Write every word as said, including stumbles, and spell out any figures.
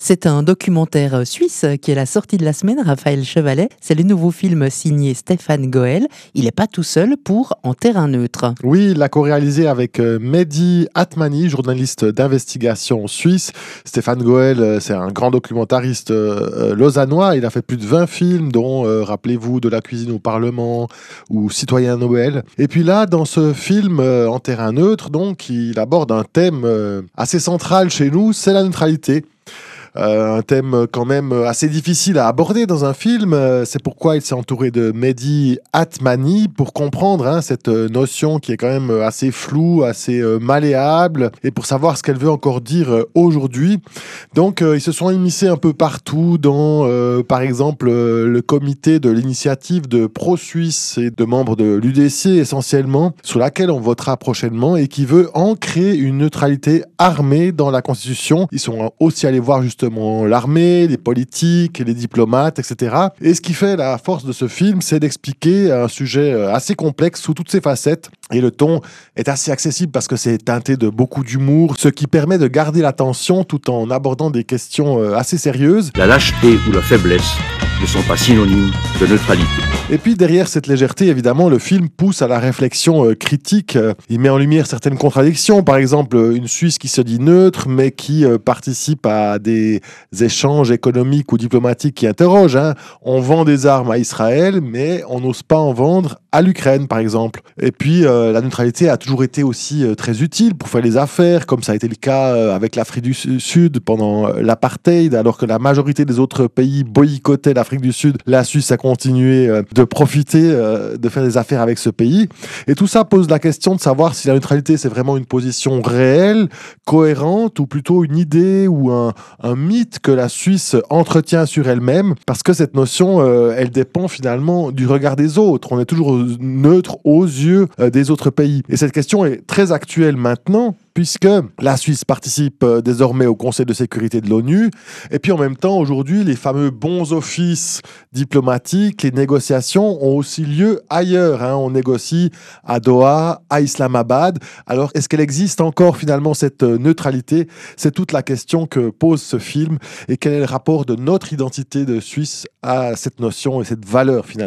C'est un documentaire suisse qui est la sortie de la semaine, Raphaël Chevalet. C'est le nouveau film signé Stéphane Goël. Il n'est pas tout seul pour En terrain neutre. Oui, il l'a co-réalisé avec euh, Mehdi Atmani, journaliste d'investigation suisse. Stéphane Goël, euh, c'est un grand documentariste euh, euh, lausannois. Il a fait plus de vingt films, dont, euh, rappelez-vous, De la cuisine au Parlement ou Citoyen Noël. Et puis là, dans ce film euh, En terrain neutre, donc, il aborde un thème euh, assez central chez nous, c'est la neutralité. Euh, un thème quand même assez difficile à aborder dans un film. Euh, c'est pourquoi il s'est entouré de Mehdi Atmani pour comprendre hein, cette notion qui est quand même assez floue, assez euh, malléable, et pour savoir ce qu'elle veut encore dire euh, aujourd'hui. Donc euh, ils se sont immiscés un peu partout dans, euh, par exemple, euh, le comité de l'initiative de pro-suisse et de membres de l'U D C essentiellement, sur laquelle on votera prochainement et qui veut ancrer une neutralité armée dans la Constitution. Ils sont aussi allés voir justement l'armée, les politiques, les diplomates, et cetera. Et ce qui fait la force de ce film, c'est d'expliquer un sujet assez complexe sous toutes ses facettes. Et le ton est assez accessible parce que c'est teinté de beaucoup d'humour, ce qui permet de garder l'attention tout en abordant des questions assez sérieuses. La lâcheté ou la faiblesse ne sont pas synonymes de neutralité. Et puis derrière cette légèreté, évidemment, le film pousse à la réflexion euh, critique. Il met en lumière certaines contradictions. Par exemple, une Suisse qui se dit neutre, mais qui euh, participe à des échanges économiques ou diplomatiques qui interrogent. Hein. On vend des armes à Israël, mais on n'ose pas en vendre à l'Ukraine, par exemple. Et puis, euh, la neutralité a toujours été aussi euh, très utile pour faire les affaires, comme ça a été le cas euh, avec l'Afrique du Sud pendant euh, l'apartheid, alors que la majorité des autres pays boycottaient l'Afrique du Sud. La Suisse a continué euh, de profiter euh, de faire des affaires avec ce pays. Et tout ça pose la question de savoir si la neutralité, c'est vraiment une position réelle, cohérente, ou plutôt une idée ou un, un mythe que la Suisse entretient sur elle-même, parce que cette notion, euh, elle dépend finalement du regard des autres. On est toujours neutre aux yeux euh, des autres pays. Et cette question est très actuelle maintenant, puisque la Suisse participe euh, désormais au Conseil de sécurité de l'ONU. Et puis en même temps, aujourd'hui, les fameux bons offices diplomatiques, les négociations ont aussi lieu ailleurs. Hein. On négocie à Doha, à Islamabad. Alors, est-ce qu'elle existe encore finalement cette euh, neutralité ? C'est toute la question que pose ce film. Et quel est le rapport de notre identité de Suisse à cette notion et cette valeur finalement ?